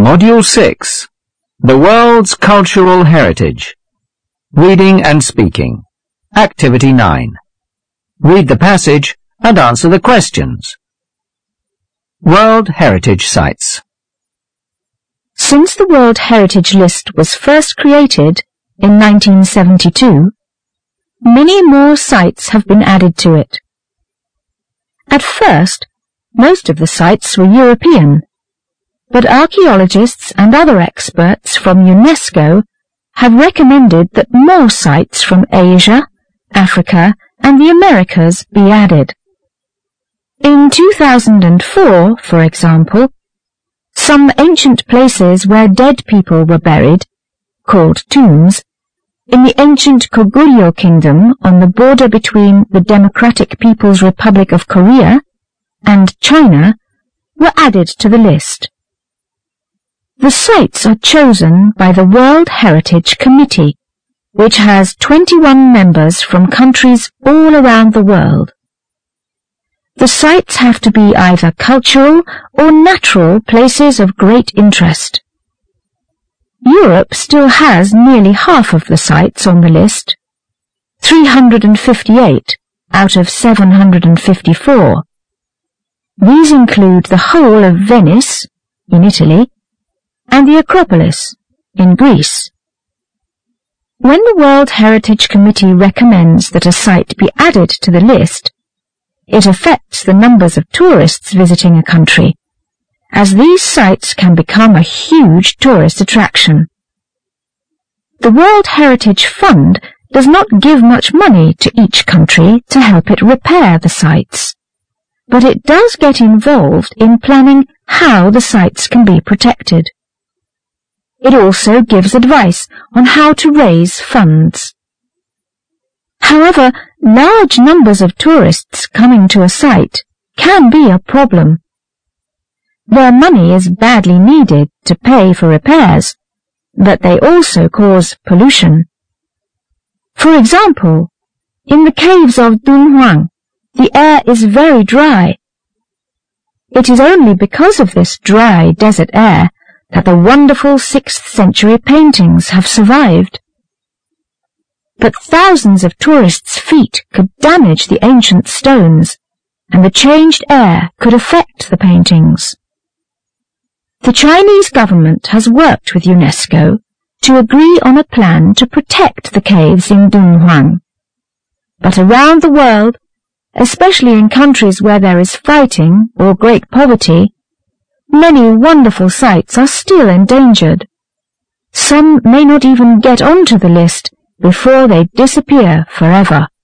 Module 6. The World's Cultural Heritage. Reading and Speaking. Activity 9. Read the passage and answer the questions. World Heritage Sites. Since the World Heritage List was first created in 1972, many more sites have been added to it. At first, most of the sites were European, but archaeologists and other experts from UNESCO have recommended that more sites from Asia, Africa, and the Americas be added. In 2004, for example, some ancient places where dead people were buried, called tombs, in the ancient Goguryeo Kingdom on the border between the Democratic People's Republic of Korea and China, were added to the list. The sites are chosen by the World Heritage Committee, which has 21 members from countries all around the world. The sites have to be either cultural or natural places of great interest. Europe still has nearly half of the sites on the list, 358 out of 754. These include the whole of Venice, in Italy, and the Acropolis, in Greece. When the World Heritage Committee recommends that a site be added to the list, it affects the numbers of tourists visiting a country, as these sites can become a huge tourist attraction. The World Heritage Fund does not give much money to each country to help it repair the sites, but it does get involved in planning how the sites can be protected. It also gives advice on how to raise funds. However, large numbers of tourists coming to a site can be a problem. Their money is badly needed to pay for repairs, but they also cause pollution. For example, in the caves of Dunhuang, the air is very dry. It is only because of this dry desert air that the wonderful 6th century paintings have survived. But thousands of tourists' feet could damage the ancient stones, and the changed air could affect the paintings. The Chinese government has worked with UNESCO to agree on a plan to protect the caves in Dunhuang. But around the world, especially in countries where there is fighting or great poverty, many wonderful sites are still endangered. Some may not even get onto the list before they disappear forever.